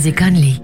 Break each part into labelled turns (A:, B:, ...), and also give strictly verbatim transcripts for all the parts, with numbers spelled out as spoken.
A: Music Only.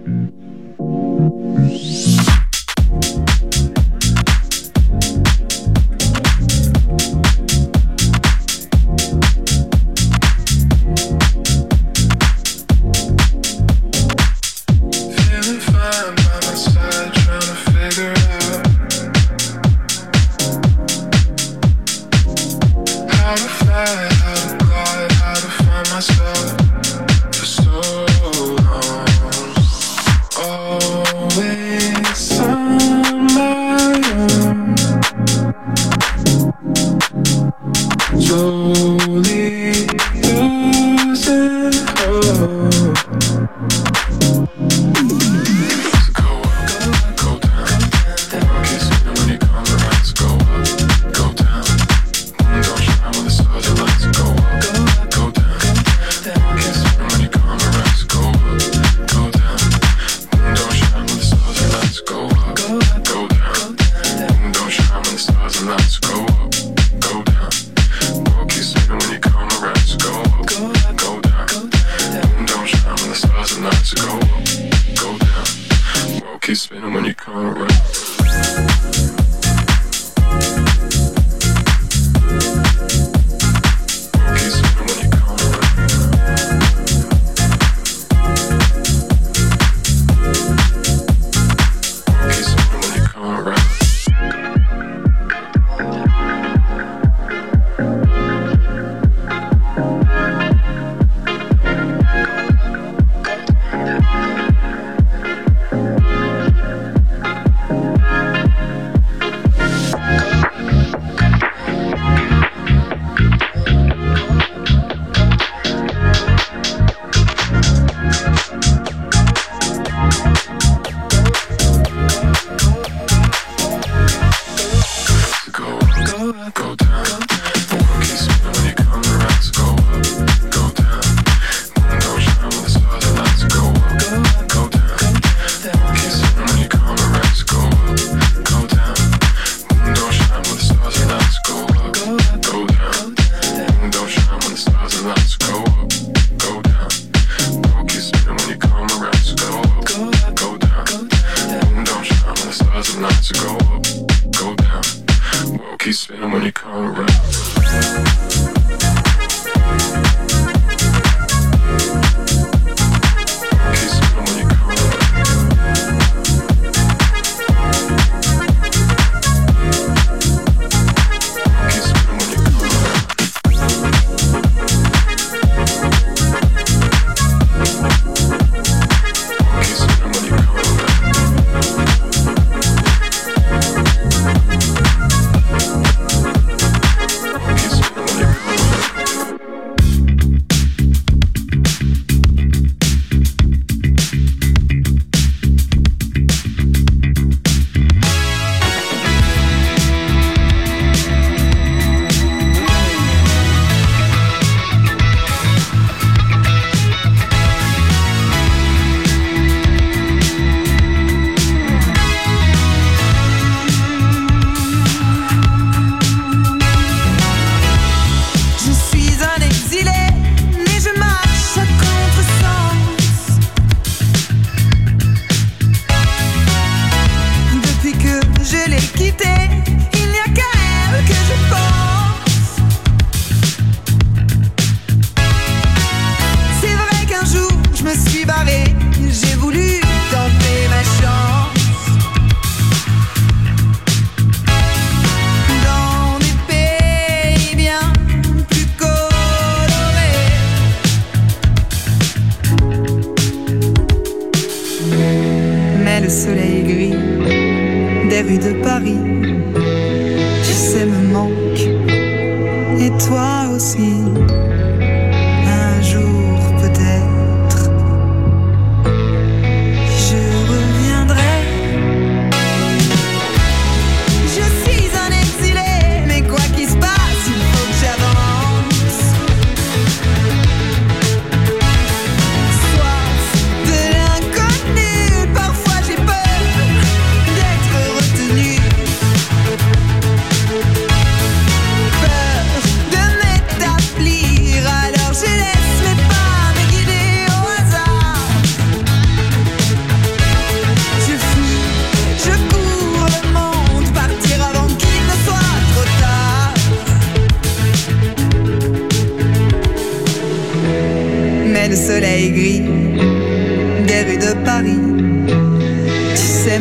B: Peur de m'établir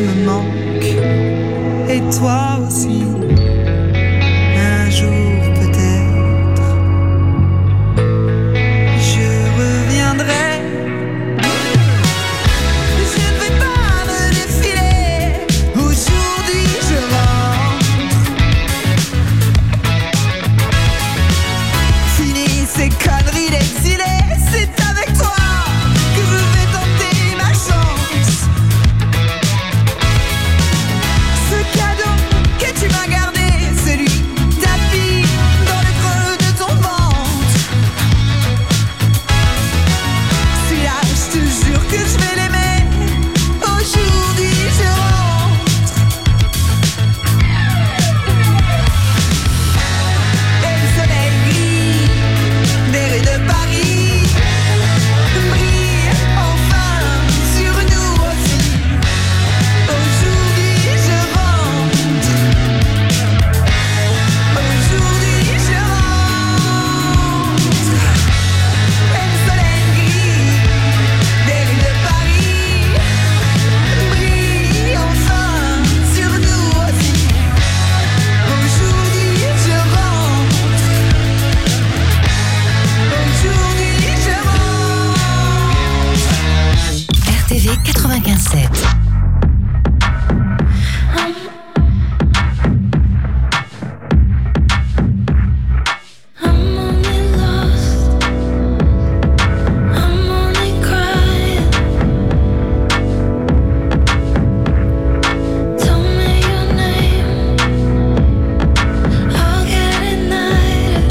A: me manque, et toi aussi. Un jour peut-être, je reviendrai. Je ne vais pas me défiler, aujourd'hui je rentre. Fini ces conneries d'exilé, c'est avec toi que je vais tenter ma chance. Ce cadeau que tu m'as gardé, celui tapis dans le creux de ton ventre. Celui-là, je te jure que je vais l'aimer. Aujourd'hui je rentre. Et le soleil brille des rues de Paris, brille enfin sur nous aussi. Aujourd'hui je rentre. Aujourd'hui je rentre. Et le soleil brille des rues de Paris, brille enfin sur nous aussi. Aujourd'hui je rentre. Aujourd'hui je rentre.
B: R T V quatre-vingt-quinze sept.
C: I'm only lost, I'm only crying. Tell me your name, I'll get ignited.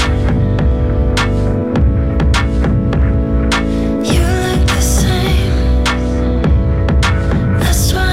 C: You look the same, that's why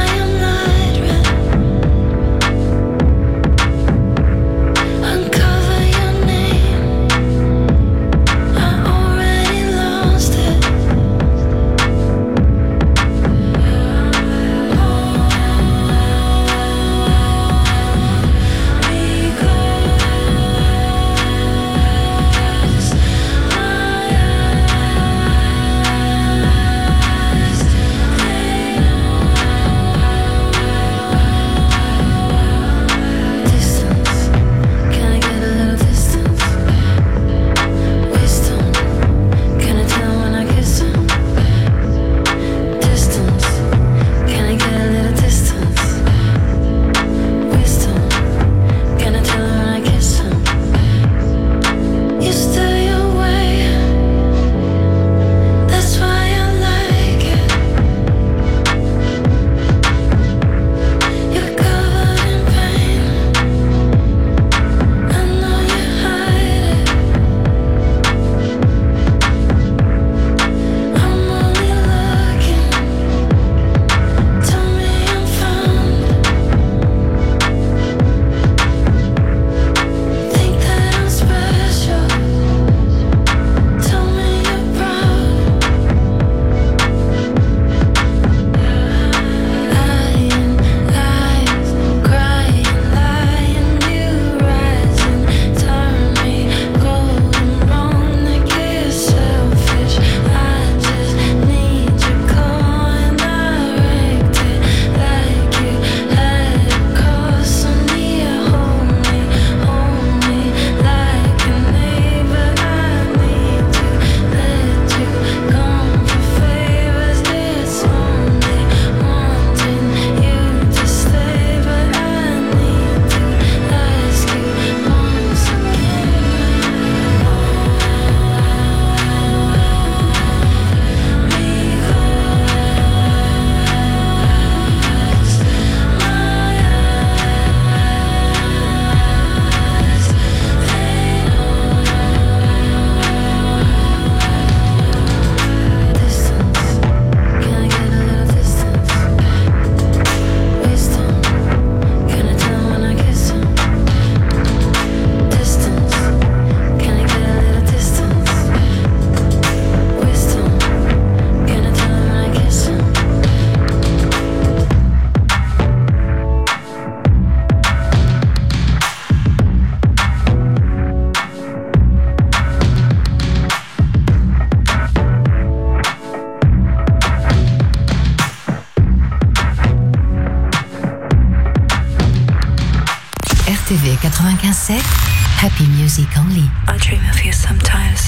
B: quatre-vingt-quinze sept, Happy Music Only.
C: I dream of you sometimes.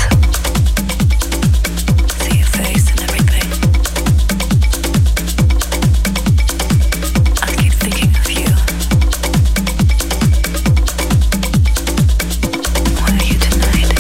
C: See your face and everything. I keep thinking of you. Where are you tonight?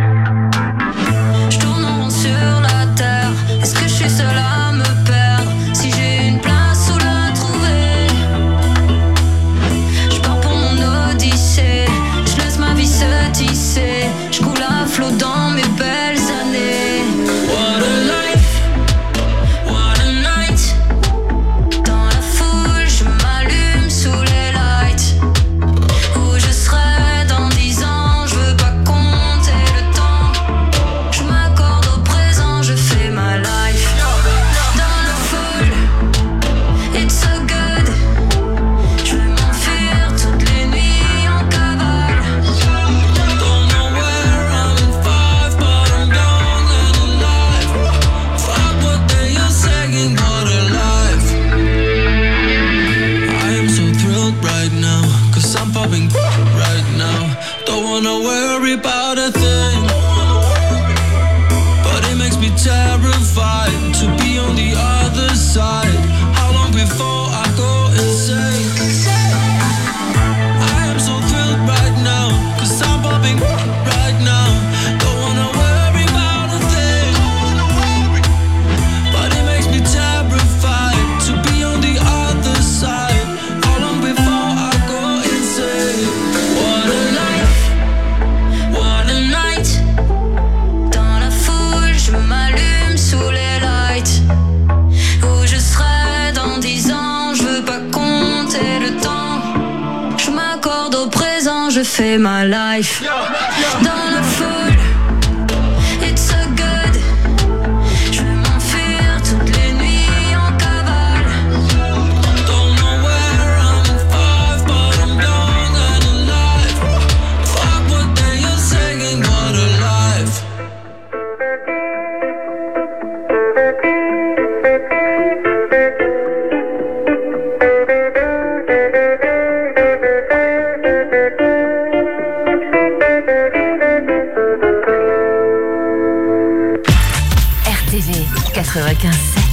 C: Je tourne en rond sur la terre. Est-ce que je suis seule à me perdre?
D: side. How long before I go insane? I am so thrilled right now, cause I'm popping right now. Don't wanna worry about a thing, but it makes me terrified to be on the other side. How long before I go insane? What a life, what a night. Dans la foule, je m'allume sous les lights. Où je serai dans dix ans, je veux pas compter le temps. Je m'accorde au présent, je fais ma life. Dans la foule, it's so good. Je vais m'enfuir toutes les nuits en cavale. Don't know where I'm in five, but I'm young and alive. Fuck what they are saying, what a life.
B: R T V quatre-vingt-quinze sept.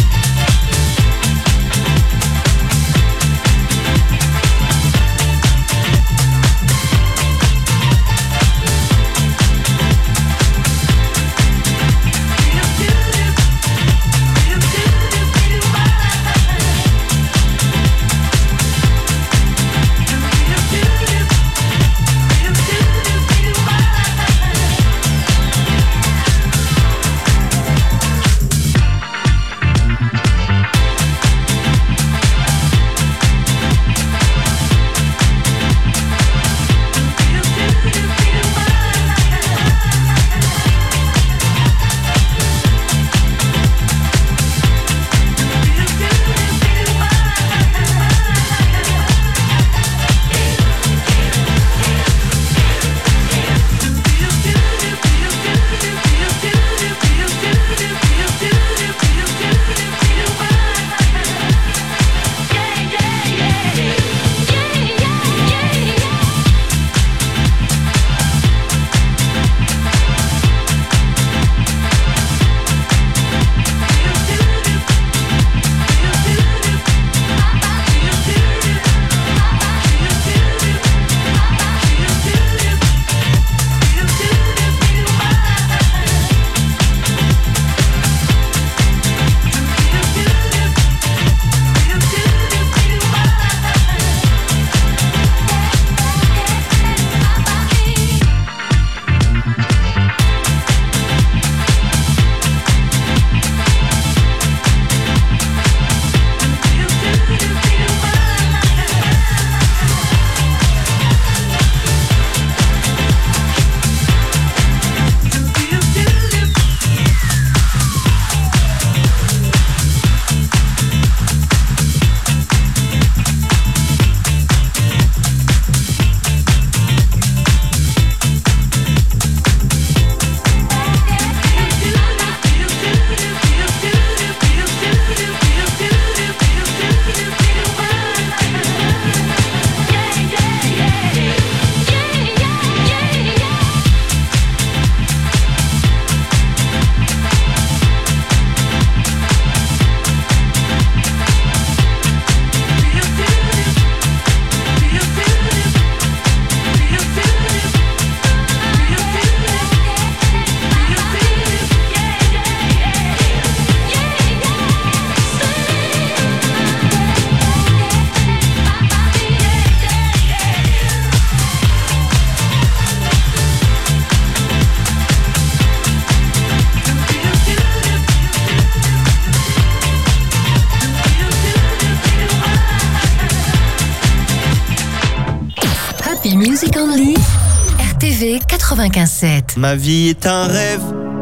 B: Music Only, R T V quatre-vingt-quinze sept.
E: Ma vie est un rêve,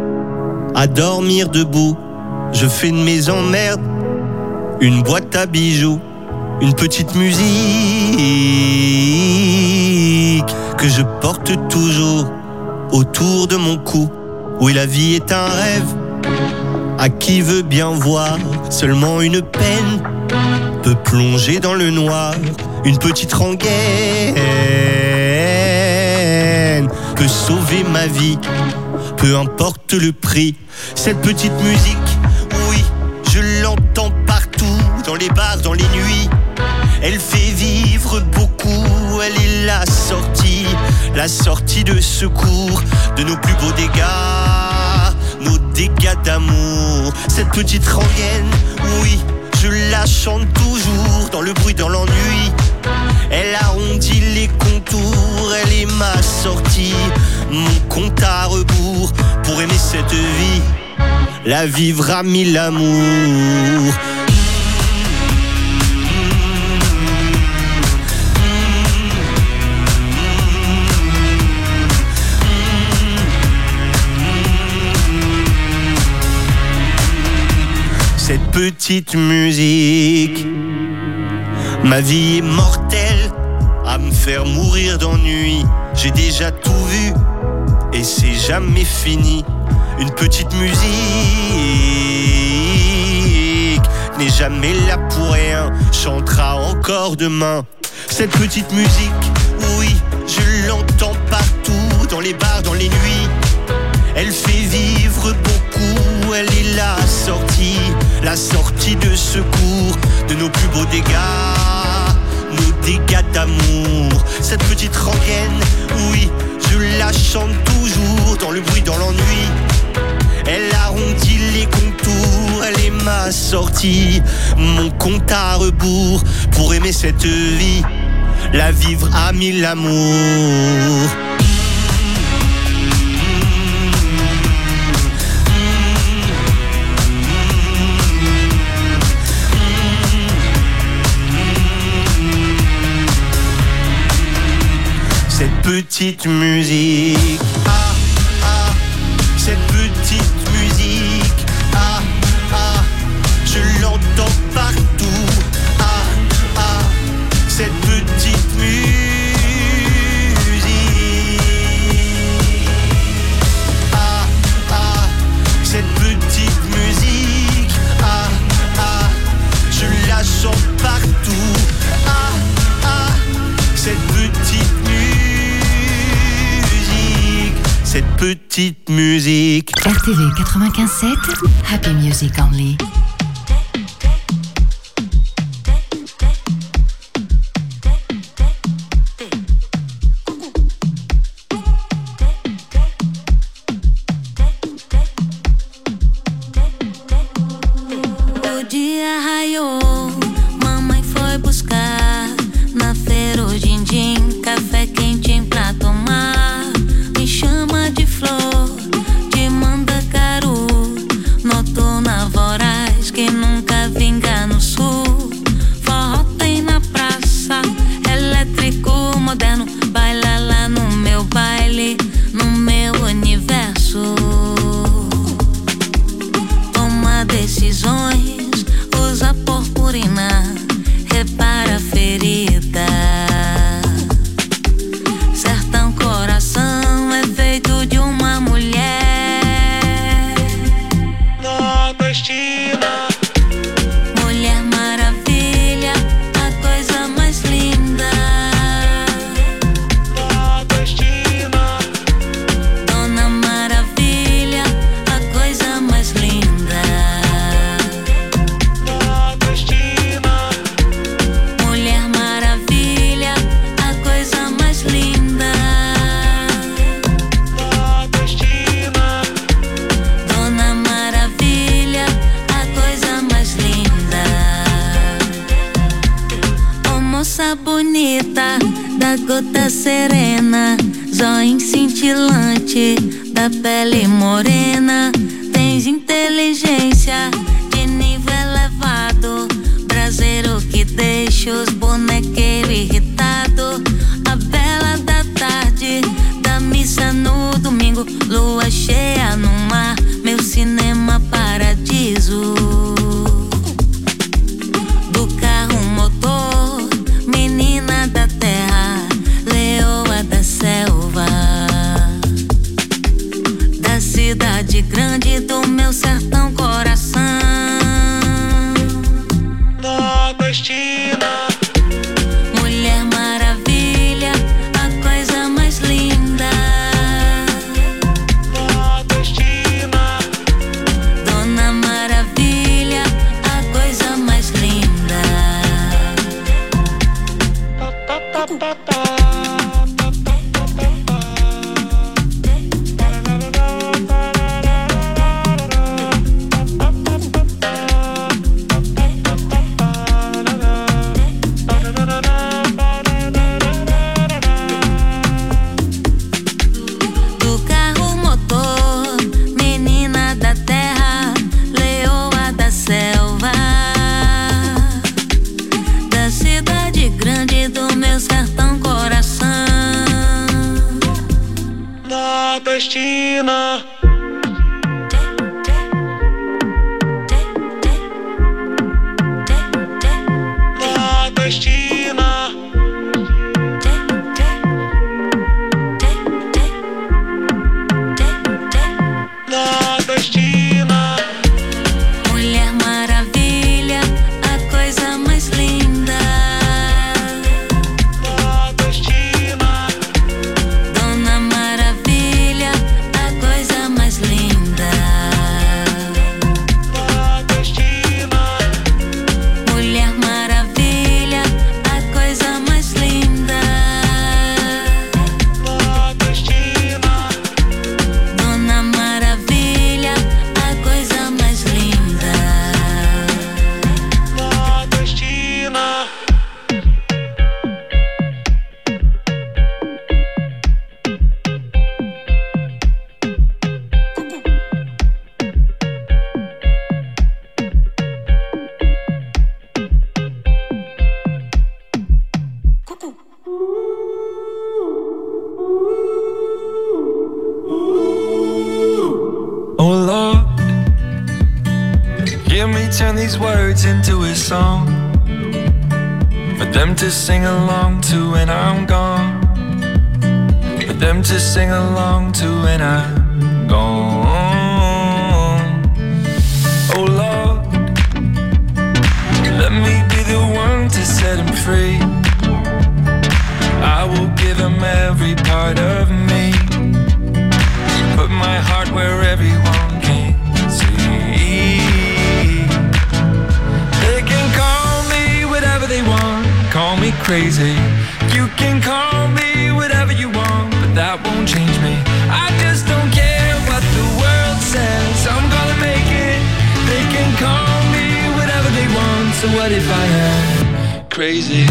E: à dormir debout. Je fais de mes emmerdes une boîte à bijoux, une petite musique que je porte toujours autour de mon cou. Oui, la vie est un rêve, à qui veut bien voir. Seulement une peine peut plonger dans le noir. Une petite rengaine peut sauver ma vie, peu importe le prix. Cette petite musique, oui, je l'entends par les bars, dans les nuits. Elle fait vivre beaucoup, elle est la sortie, la sortie de secours de nos plus beaux dégâts, nos dégâts d'amour. Cette petite rengaine, oui, je la chante toujours, dans le bruit, dans l'ennui. Elle arrondit les contours, elle est ma sortie, mon compte à rebours pour aimer cette vie, la vivre à mille amours. Cette petite musique, ma vie est mortelle, à me faire mourir d'ennui. J'ai déjà tout vu et c'est jamais fini. Une petite musique n'est jamais là pour rien, chantera encore demain. Cette petite musique, oui, je l'entends partout, dans les bars, dans les nuits. Elle fait vivre beaucoup, elle est la sortie, la sortie de secours de nos plus beaux dégâts, nos dégâts d'amour. Cette petite rengaine, oui, je la chante toujours, dans le bruit, dans l'ennui. Elle arrondit les contours, elle est ma sortie, mon compte à rebours pour aimer cette vie, la vivre à mille amours. Cette petite musique, ah, ah, cette petite musique, ah, ah, je l'entends partout, ah, ah, cette petite musique, ah, ah, cette petite musique, ah, ah, je la chante partout, ah, ah, cette petite musique. Cette petite musique.
B: R T V quatre-vingt-quinze sept, Happy Music Only.
F: O dia raiou, mamãe foi buscar na feira o din-din, café quentinho pra tomar. Me chama de flor, de mandacaru, noturna voraz que nunca vinga no sul. Forró tem na praça, elétrico moderno, baila lá no meu baile, no meu universo. Toma decisões, usa purpurina, repara a ferida. Sertão coração é feito de uma mulher nordestina. Mulher maravilha, a coisa mais linda nordestina. Dona Maravilha, a coisa mais linda nordestina. Mulher maravilha, a coisa mais linda nordestina. Dona Maravilha, a coisa mais linda. Ô moça bonita, da gota serena, zóio cintilante, da pele morena. Tens inteligência de nível elevado, braseiro que deixa os bonequeiros irritados. A bela da tarde, da missa no domingo, lua cheia no mar, meu cinema paradiso. Do carro motor, menina da terra, leoa da selva, da cidade grande do meu sertão coração nordestina. Mulher maravilha, a coisa mais linda nordestina. Dona Maravilha, a coisa mais linda
G: turn these words into a song for them to sing along to when I'm gone, for them to sing along to when I'm gone. Oh Lord, let me be the one to set him free. I will give him every part of me, put my heart where everyone can see. They can call me whatever they want, call me crazy. You can call me whatever you want, but that won't change me. I just don't care what the world says, I'm gonna make it. They can call me whatever they want, so what if I am crazy?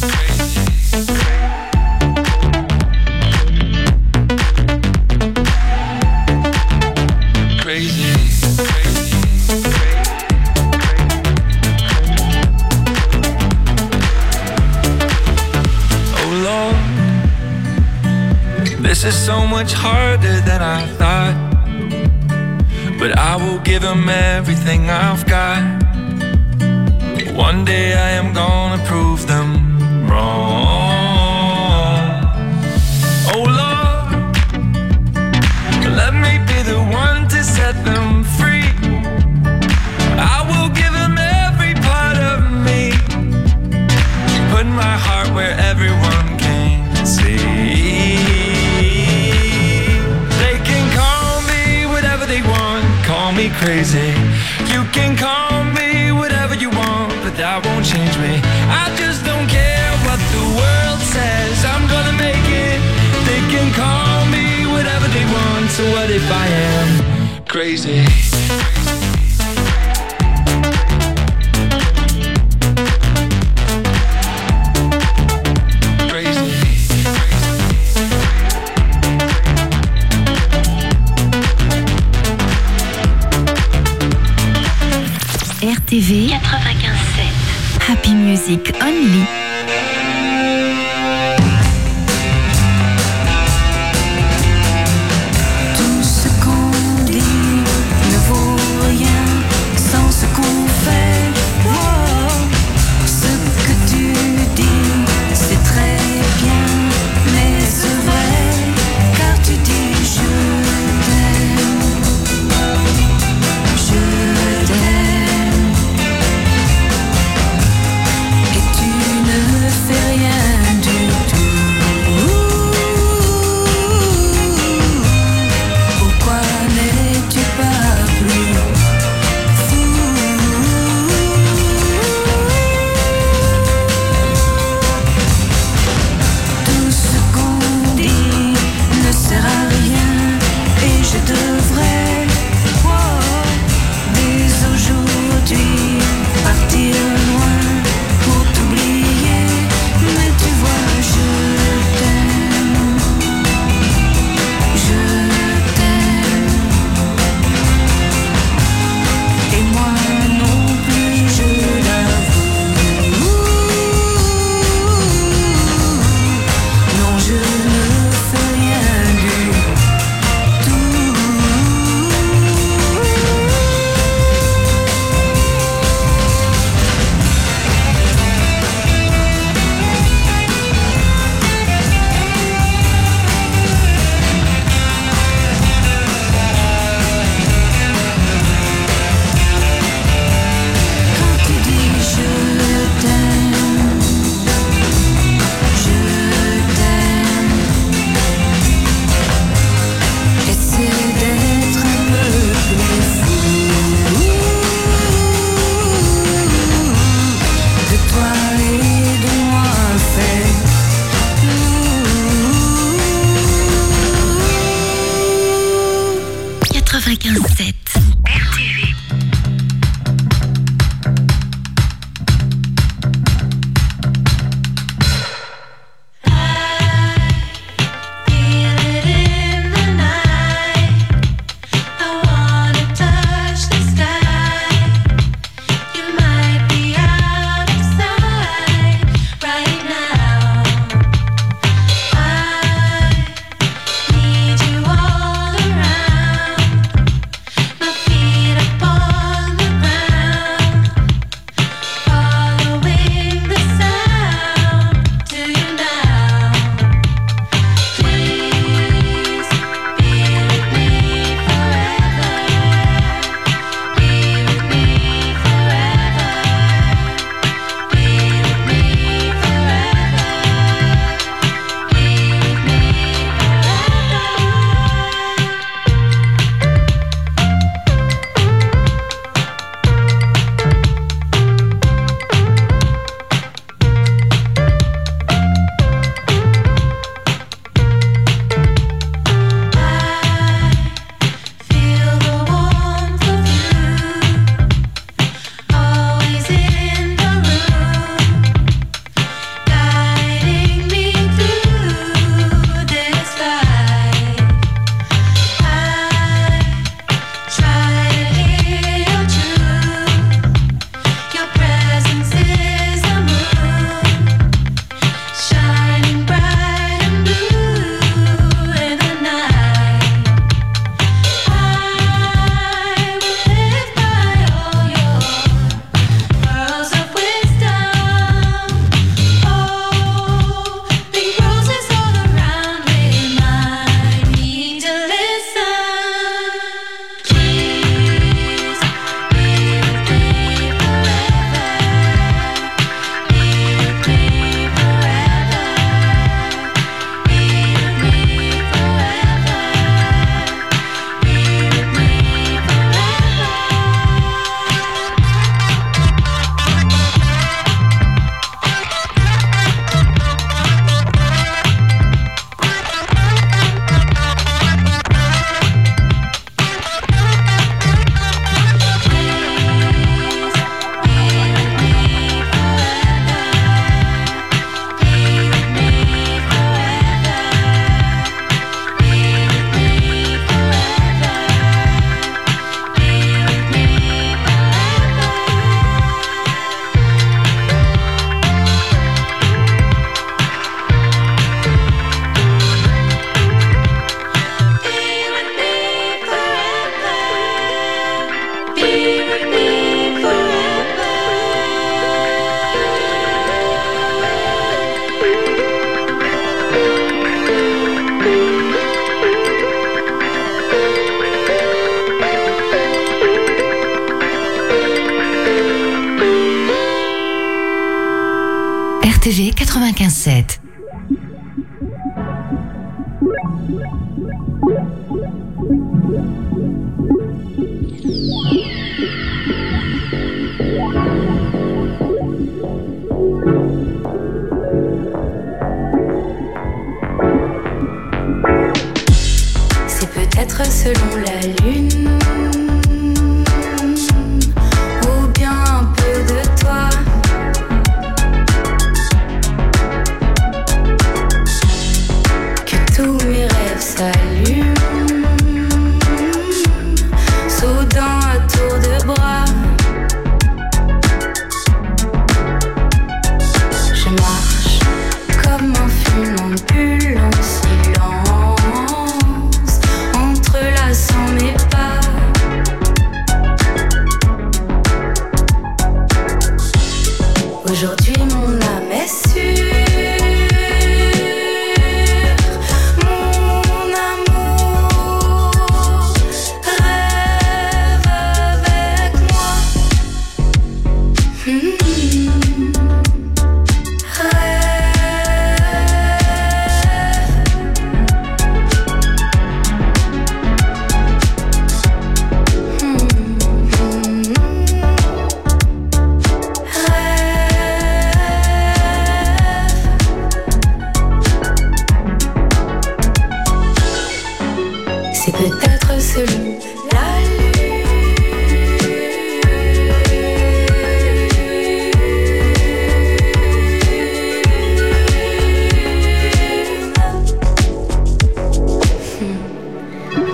G: This is so much harder than I thought, but I will give him everything I've got. One day I am gonna prove them wrong. Oh Lord, let me be the one to set them free. I will give him every part of me, put my heart where everyone can see. Call me crazy, you can call me whatever you want, but that won't change me. I just don't care what the world says, I'm gonna make it. They can call me whatever they want, so what if I am crazy?
B: R T V quatre-vingt-quinze sept Happy Music Only.
F: Tout ce qu'on dit ne vaut rien sans ce qu'on fait. Wow. Ce que tu dis, c'est très bien, mais c'est vrai, car tu dis je t'aime, je t'aime. Tu ne
B: quatre-vingt-quinze sept. R T V. R T V quatre-vingt-quinze sept.
F: C'est peut-être selon la lune, ou bien un peu de toi.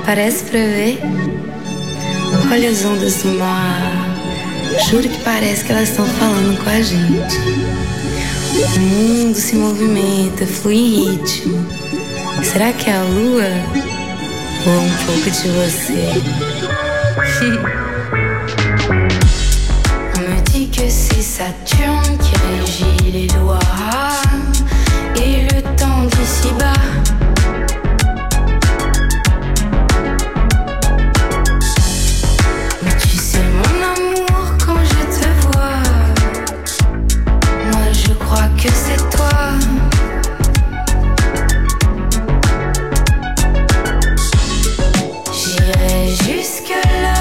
F: Parece pra ver. Olha as ondas do mar. Juro que parece que elas estão falando com a gente. O mundo se movimenta, flui em ritmo. Será que é a lua? Ou um pouco de você? On me dit que c'est Saturne qui régit les lois et le temps d'ici-bas. Mais tu sais mon amour, quand je te vois, moi je crois que c'est toi. J'irai jusque-là.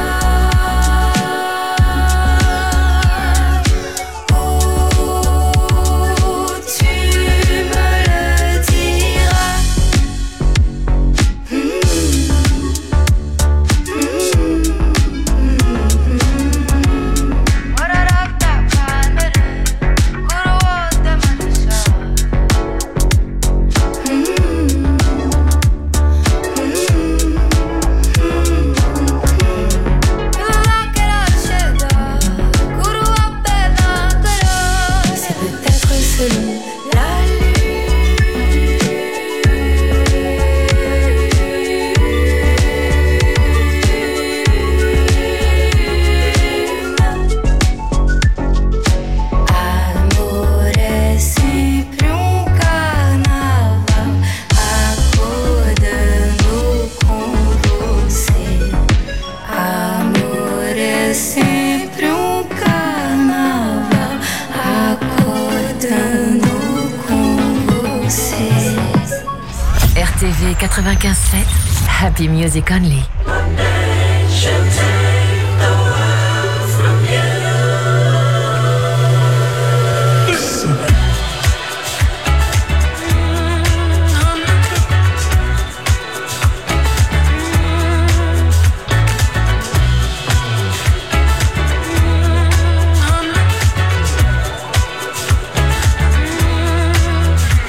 B: quatre-vingt-quinze sept, Happy Music Only.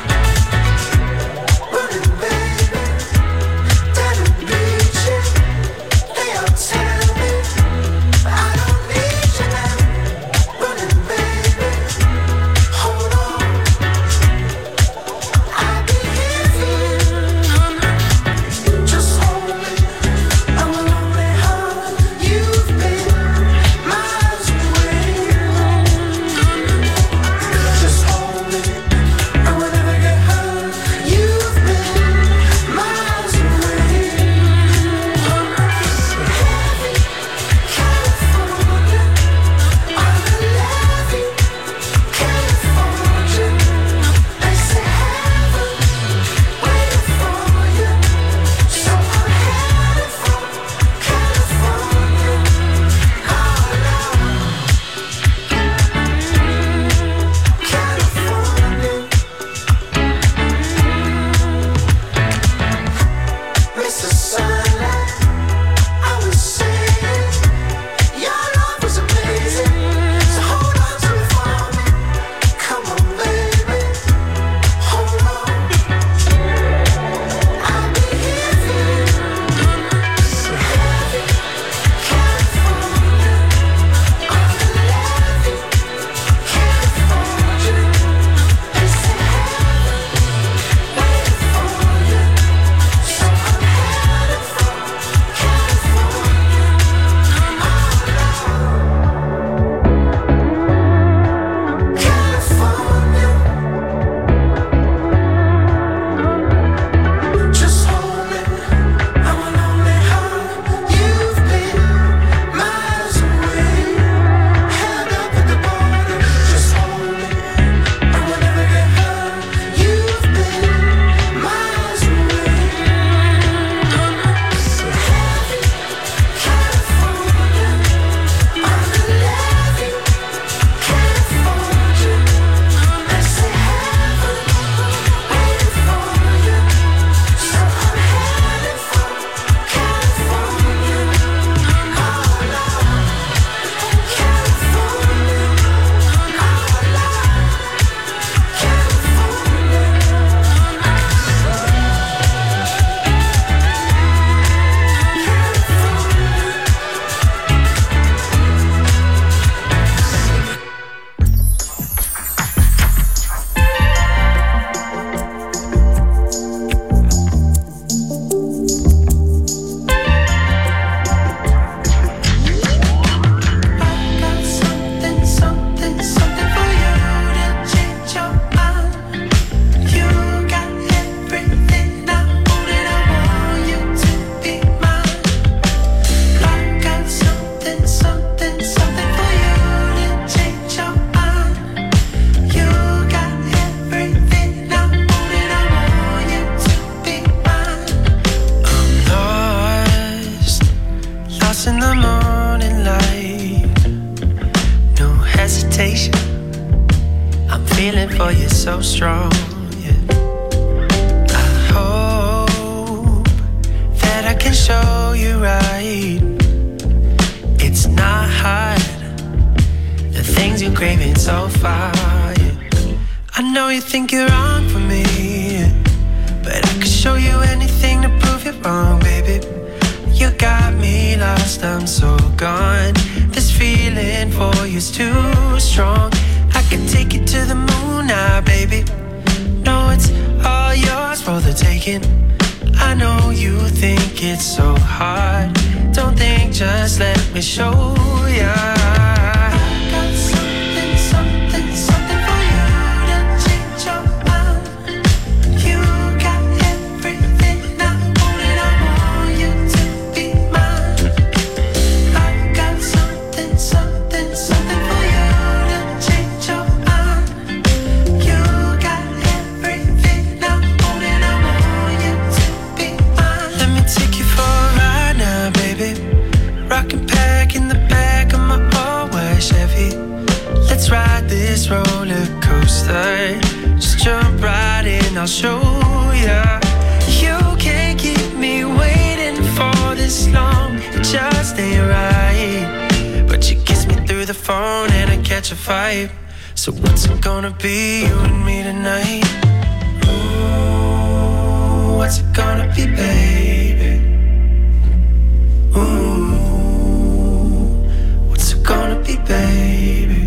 A: Beach.
H: the morning light. No hesitation, I'm feeling for you so strong, yeah. I hope that I can show you right. It's not hard, the things you're craving so far, yeah. I know you think you're wrong for me, but I could show you anything to prove you're wrong, baby. You got me lost, I'm so gone. This feeling for you's too strong. I can take you to the moon now, baby. No, it's all yours for the taking. I know you think it's so hard. Don't think, just let me show ya. I got something, something, something for you to change your mind. You got everything I want and I want you to be mine. I got something, something, something for you to change your mind. You got everything I want and I want you to be mine. Let me take you for a ride now, baby. Rockin' back in the back of my old white Chevy. Let's ride this roller coaster. Just jump right in, I'll show ya. You can't keep me waiting for this long. It just ain't right. But you kiss me through the phone and I catch a vibe. So what's it gonna be, you and me tonight? Ooh, what's it gonna be, baby? Ooh, what's it gonna be, baby?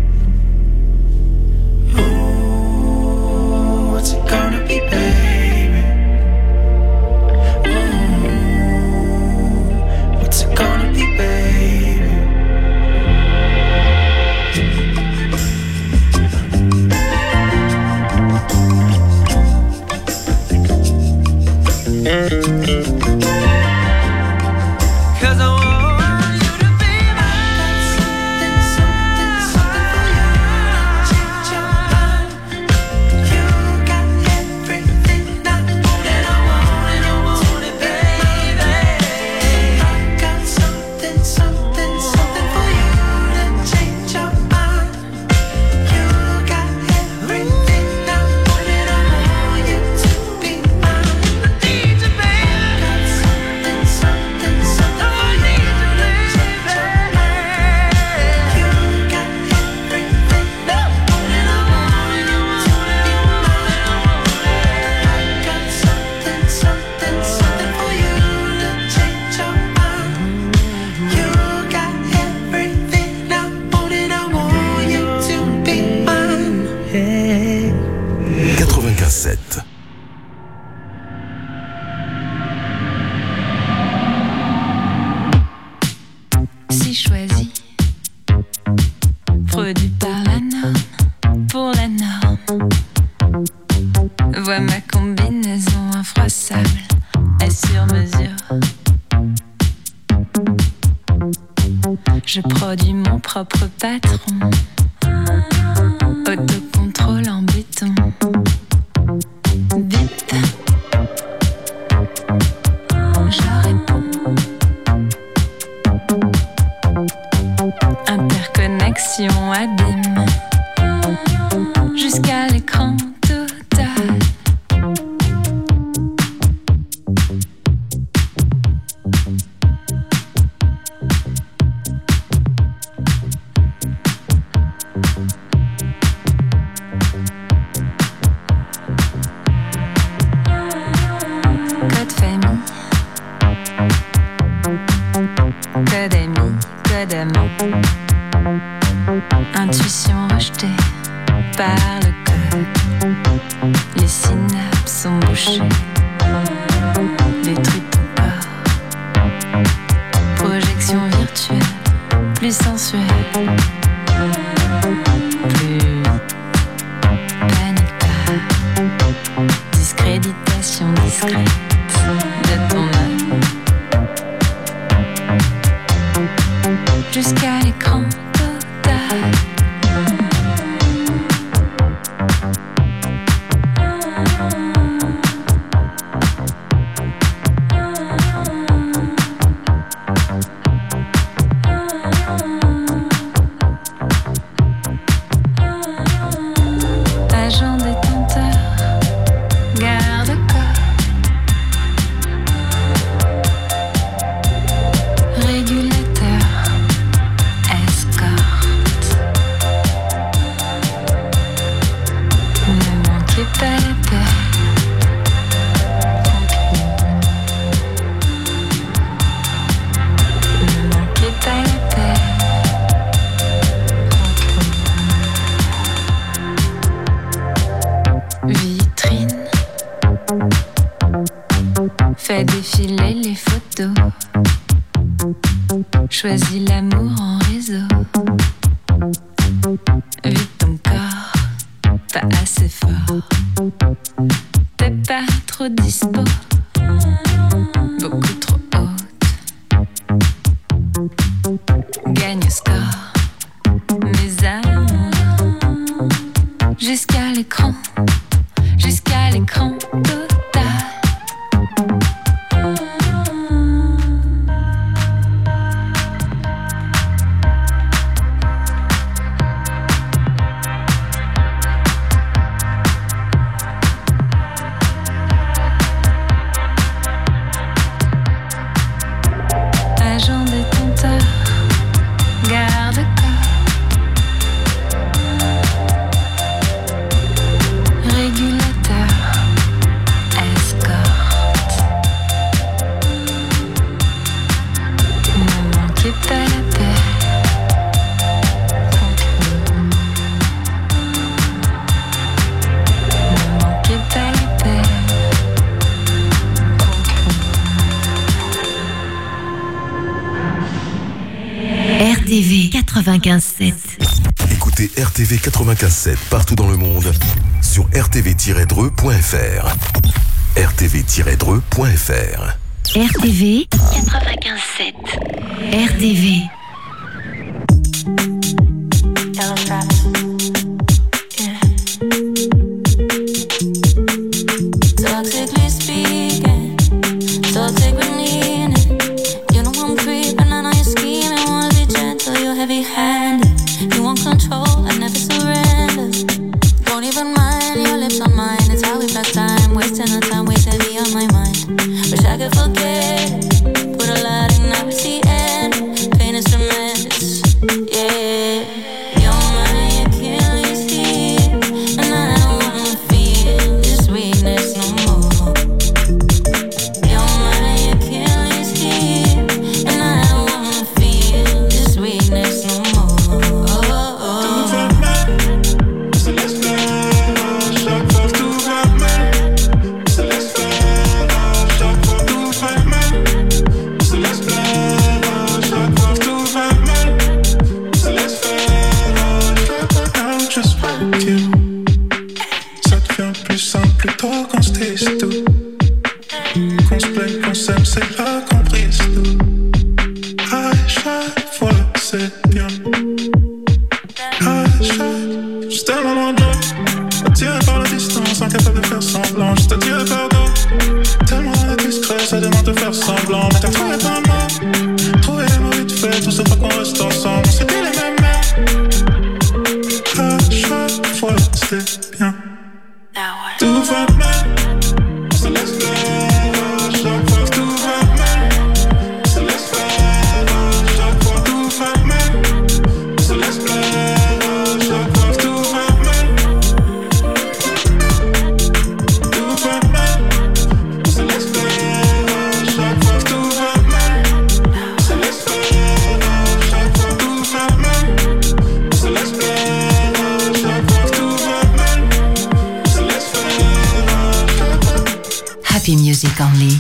H: Ooh, what's it gonna be, baby? Ooh, what's it gonna be, baby? Cause I want you to be mine. Something, something, something for you to change your mind. You got everything I want and I want and I want it, baby. I got something, something, something for you to change your mind. You got everything I want and I want you to be mine. I need you, baby. Got something, something, something.
I: quatre-vingt-quinze sept.
F: Si choisi, produit par la norme, pour la norme. Vois ma combinaison infroissable, est sur mesure. Je produis mon propre patron, autocontrôle en béton. Bip, je réponds. Interconnexion abîme jusqu'à l'écran total. Code famille, code ami, code amant. Intuition rejetée par le code. Les synapses sont bouchées, détruit ton corps. Projection virtuelle, plus sensuelle, plus panique pas. Discréditation discrète de ton âme jusqu'à l'écran total. Choisis l'amour en réseau. Vide ton corps, pas assez fort. T'es pas trop dispo, beaucoup trop haute. Gagne au score, mes amours. Jusqu'à l'écran, jusqu'à l'écran total. Agent détenteur, garde-corps, régulateur, escorte. Ne manquez pas la paix, contrôle. Ne manquez pas la paix,
B: R T V quatre-vingt-quinze sept.
I: Écoutez R T V quatre-vingt-quinze sept partout dans le monde sur r t v tiret dreux point f r. r t v tiret dreux point f r.
B: R T V quatre-vingt-quinze sept. R T V.
F: Toxically speaking, toxic when needing. You know I'm creeping, I know you're scheming. Wanna be gentle, you're heavy-handed. You want control, I never surrender. Don't even mind your lips on mine. It's how we pass time, wasting our time, weighs heavy on my mind. Wish I could forget it. Put a lot in, now it's the end. Pain is tremendous, yeah. You're my Achilles heel, and I don't wanna feel this weakness no more. You're my Achilles heel, and I don't wanna feel this weakness no more. Oh, oh, oh.
J: Tout va mal, se laisse faire à chaque fois. Tout va mal, se laisse faire à chaque fois. Tout va mal, se laisse faire à chaque fois. Tout va mal, se laisse faire à chaque fois. Now just fuck you. Ça devient plus simple plus tôt qu'on se dise tout. Qu'on se plaigne, qu'on s'aime, c'est là qu'on brise tout. À chaque fois, c'est bien. À chaque, j'suis tellement loin de l'eau. Attiré par la distance, incapable de faire semblant. J'suis attiré par d'autres. Tellement indiscret, ça demande de faire semblant. Mais t'as trouvé pas mal, trouvé les mots vite fait. Tout ça pour qu'on reste ensemble. C'est plus les mêmes mères. À chaque fois, c'est bien. Tout va mal, se laisse faire à chaque fois. Tout va mal, se laisse faire à chaque fois. Tout va mal, se laisse faire à chaque fois. Tout va mal, tout va mal, se laisse faire à chaque fois. Tout va mal, se laisse faire à chaque fois. Tout va mal, se laisse faire à chaque fois. Tout va mal, se laisse faire à chaque fois.
B: Happy music only.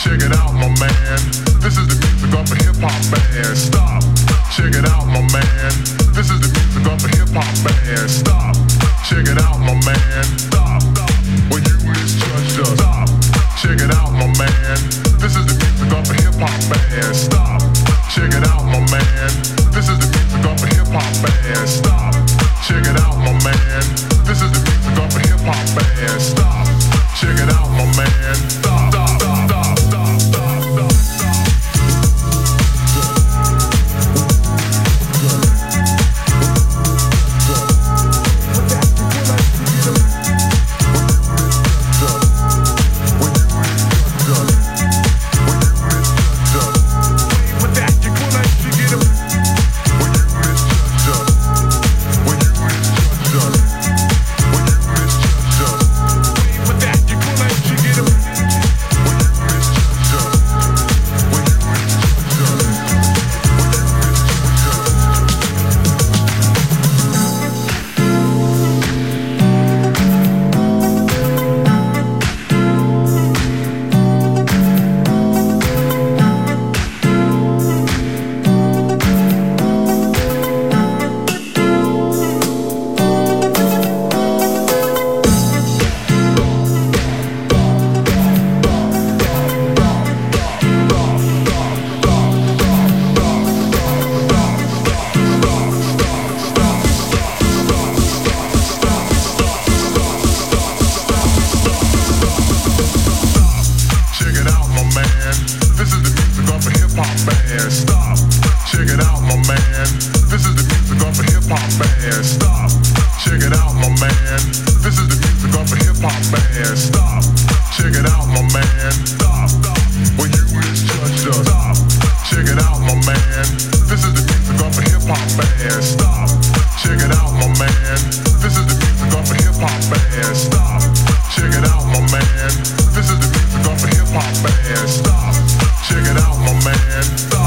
J: check it out, my man. This is the music of a hip hop band. Stop, check it out, my man. This is the music of a hip hop band. Stop, check it out, my man. Stop, stop. When you misjudged us. Stop, check it out, my man. This is the music of a hip hop band. Stop, check it out, my man. This is the music of a hip hop band. Stop, check it out, my man. This is the music of a hip hop band. Stop, check it out, my man. Stop, stop, stop, stop, stop, stop. Stop, check it out, my man. Stop.